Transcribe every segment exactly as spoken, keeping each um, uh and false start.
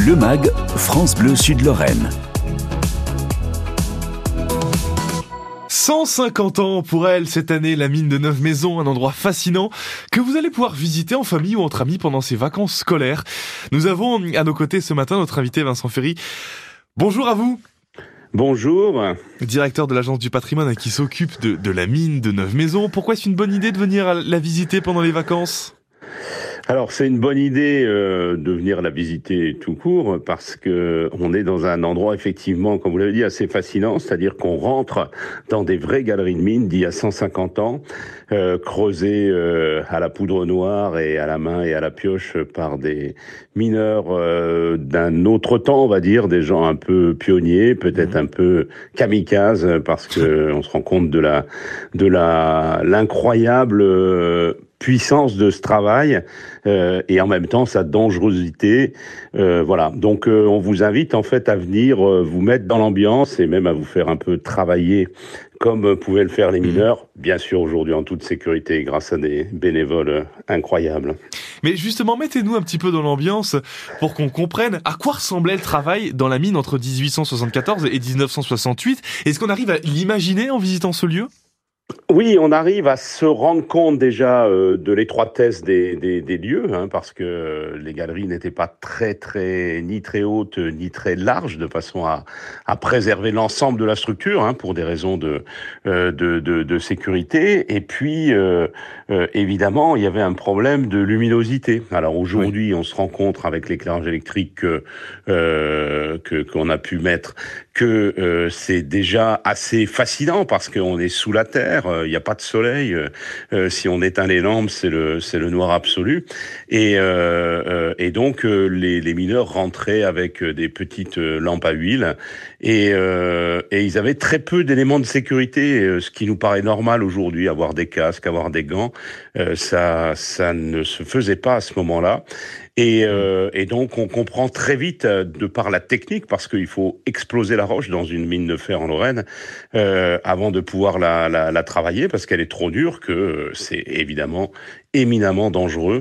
Le MAG, France Bleu Sud-Lorraine. cent cinquante ans pour elle cette année, la mine de Neuve-Maisons, un endroit fascinant que vous allez pouvoir visiter en famille ou entre amis pendant ces vacances scolaires. Nous avons à nos côtés ce matin notre invité Vincent Ferry. Bonjour à vous. Bonjour. Directeur de l'Agence du patrimoine qui s'occupe de, de la mine de Neuve-Maisons. Pourquoi est-ce une bonne idée de venir la visiter pendant les vacances ? Alors c'est une bonne idée euh, de venir la visiter tout court parce que on est dans un endroit effectivement, comme vous l'avez dit, assez fascinant, c'est-à-dire qu'on rentre dans des vraies galeries de mines d'il y a cent cinquante ans, euh, creusées euh, à la poudre noire et à la main et à la pioche par des mineurs euh, d'un autre temps, on va dire, des gens un peu pionniers, peut-être un peu kamikazes, parce que on se rend compte de la de la l'incroyable euh, puissance de ce travail euh, et en même temps sa dangerosité. Euh, voilà. Donc euh, on vous invite en fait à venir euh, vous mettre dans l'ambiance et même à vous faire un peu travailler comme euh, pouvaient le faire les mineurs, bien sûr aujourd'hui en toute sécurité grâce à des bénévoles euh, incroyables. Mais justement, mettez-nous un petit peu dans l'ambiance pour qu'on comprenne à quoi ressemblait le travail dans la mine entre dix-huit cent soixante-quatorze et dix-neuf cent soixante-huit. Est-ce qu'on arrive à l'imaginer en visitant ce lieu ? Oui, on arrive à se rendre compte déjà euh, de l'étroitesse des, des, des lieux, hein, parce que les galeries n'étaient pas très, très, ni très hautes, ni très larges, de façon à, à préserver l'ensemble de la structure, hein, pour des raisons de, euh, de, de, de sécurité. Et puis, euh, euh, évidemment, il y avait un problème de luminosité. Alors aujourd'hui, oui. On se rend compte avec l'éclairage électrique que, euh, que qu'on a pu mettre que euh, c'est déjà assez fascinant parce qu'on est sous la terre. Il n'y a pas de soleil. Euh, si on éteint les lampes, c'est le c'est le noir absolu. Et euh, euh, et donc euh, les les mineurs rentraient avec des petites lampes à huile et euh, et ils avaient très peu d'éléments de sécurité, ce qui nous paraît normal aujourd'hui, avoir des casques, avoir des gants. Euh, ça ça ne se faisait pas à ce moment-là. Et, euh, et donc on comprend très vite, de par la technique, parce qu'il faut exploser la roche dans une mine de fer en Lorraine euh, avant de pouvoir la, la, la travailler, parce qu'elle est trop dure, que c'est évidemment éminemment dangereux.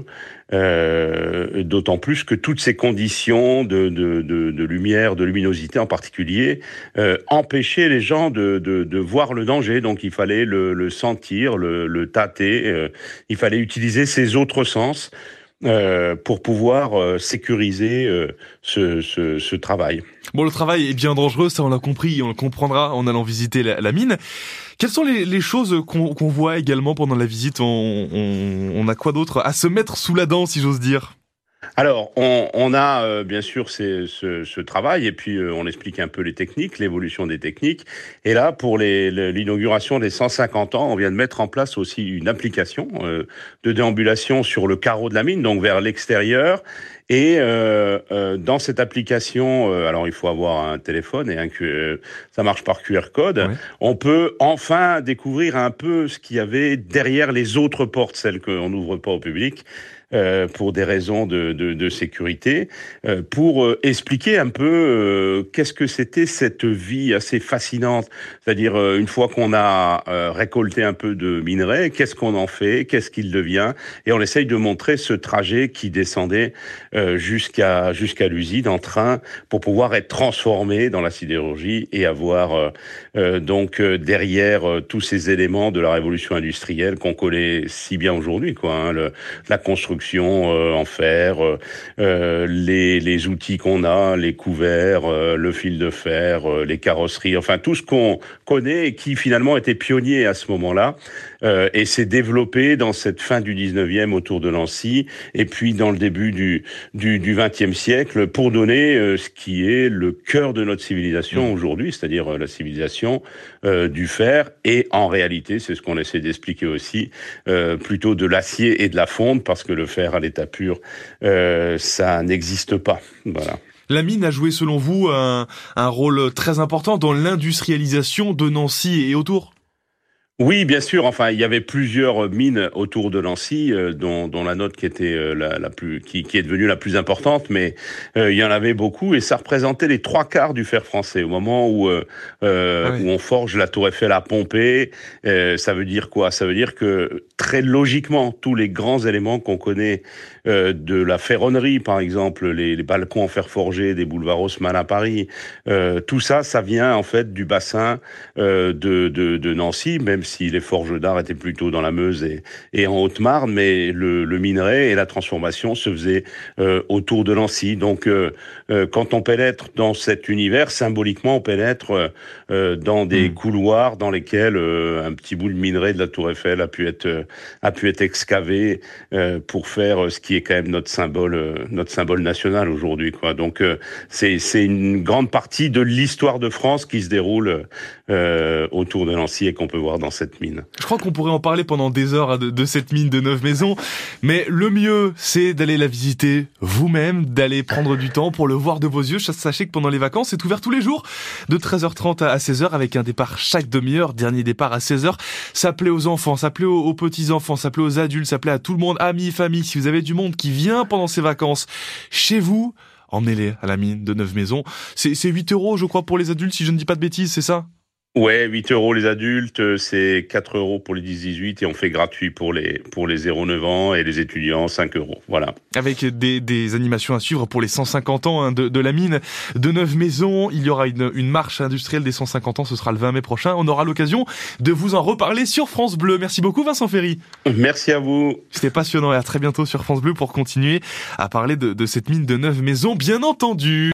Euh, d'autant plus que toutes ces conditions de, de, de, de lumière, de luminosité en particulier, euh, empêchaient les gens de, de, de voir le danger. Donc il fallait le, le sentir, le, le tâter, euh, il fallait utiliser ses autres sens. Euh, pour pouvoir euh, sécuriser euh, ce, ce, ce travail. Bon, le travail est bien dangereux, ça on l'a compris, on le comprendra en allant visiter la, la mine. Quelles sont les, les choses qu'on, qu'on voit également pendant la visite ? on, on, on a quoi d'autre à se mettre sous la dent, si j'ose dire ? Alors, on, on a euh, bien sûr ces, ce, ce travail, et puis euh, on explique un peu les techniques, l'évolution des techniques. Et là, pour les, les, l'inauguration des cent cinquante ans, on vient de mettre en place aussi une application euh, de déambulation sur le carreau de la mine, donc vers l'extérieur. Et euh, euh, dans cette application, euh, alors il faut avoir un téléphone et un Q, ça marche par Q R code. Ouais. On peut enfin découvrir un peu ce qu'il y avait derrière les autres portes, celles qu'on n'ouvre pas au public. Euh, pour des raisons de, de, de sécurité, euh, pour euh, expliquer un peu euh, qu'est-ce que c'était cette vie assez fascinante. C'est-à-dire, euh, une fois qu'on a euh, récolté un peu de minerais, qu'est-ce qu'on en fait, qu'est-ce qu'il devient, et on essaye de montrer ce trajet qui descendait euh, jusqu'à jusqu'à l'usine en train pour pouvoir être transformé dans la sidérurgie et avoir euh, euh, donc euh, derrière euh, tous ces éléments de la révolution industrielle qu'on connaît si bien aujourd'hui, quoi, hein, le, la construction Euh, en fer, euh, les, les outils qu'on a, les couverts, euh, le fil de fer, euh, les carrosseries, enfin tout ce qu'on connaît et qui finalement était pionnier à ce moment-là euh, et s'est développé dans cette fin du dix-neuvième autour de Nancy et puis dans le début du, du, du vingtième siècle pour donner euh, ce qui est le cœur de notre civilisation aujourd'hui, c'est-à-dire euh, la civilisation euh, du fer et en réalité, c'est ce qu'on essaie d'expliquer aussi, euh, plutôt de l'acier et de la fonte parce que le faire à l'état pur, euh, ça n'existe pas. Voilà. La mine a joué, selon vous, un, un rôle très important dans l'industrialisation de Nancy et autour ? Oui, bien sûr. Enfin, il y avait plusieurs mines autour de Nancy, euh, dont, dont la nôtre qui était euh, la, la plus, qui, qui est devenue la plus importante, mais euh, il y en avait beaucoup et ça représentait les trois quarts du fer français. Au moment où euh, euh, ah oui. où on forge la Tour Eiffel à Pompée, euh, ça veut dire quoi ? Ça veut dire que très logiquement, tous les grands éléments qu'on connaît euh, de la ferronnerie, par exemple, les, les balcons en fer forgé des boulevards Haussmann à Paris. Euh, tout ça, ça vient en fait du bassin euh, de, de, de Nancy, même si les forges d'art étaient plutôt dans la Meuse et, et en Haute-Marne, mais le, le minerai et la transformation se faisaient euh, autour de Nancy. Donc, euh, euh, quand on pénètre dans cet univers, symboliquement, on pénètre euh, dans des mmh. couloirs dans lesquels euh, un petit bout de minerai de la Tour Eiffel a pu être, euh, a pu être excavé euh, pour faire ce qui est quand même notre symbole, euh, notre symbole national aujourd'hui, quoi. Donc, euh, c'est, c'est une grande partie de l'histoire de France qui se déroule euh, autour de Nancy et qu'on peut voir dans cette mine. Je crois qu'on pourrait en parler pendant des heures de, de cette mine de Neuve-Maisons, mais le mieux, c'est d'aller la visiter vous-même, d'aller prendre du temps pour le voir de vos yeux. Sachez que pendant les vacances, c'est ouvert tous les jours de treize heures trente à seize heures avec un départ chaque demi-heure, dernier départ à seize heures. Ça plaît aux enfants, ça plaît aux, aux petits-enfants, ça plaît aux adultes, ça plaît à tout le monde, amis, famille. Si vous avez du monde qui vient pendant ces vacances chez vous, emmenez-les à la mine de Neuve-Maisons. C'est, c'est huit euros, je crois, pour les adultes, si je ne dis pas de bêtises, c'est ça ? Ouais, huit euros les adultes, c'est quatre euros pour les dix dix-huit et on fait gratuit pour les pour les zéro neuf ans et les étudiants, cinq euros. Voilà. Avec des, des animations à suivre pour les cent cinquante ans hein, de, de la mine de Neuve-Maisons. Il y aura une, une marche industrielle des cent cinquante ans, ce sera le vingt mai prochain. On aura l'occasion de vous en reparler sur France Bleu. Merci beaucoup Vincent Ferry. Merci à vous. C'était passionnant et à très bientôt sur France Bleu pour continuer à parler de, de cette mine de Neuve-Maisons, bien entendu.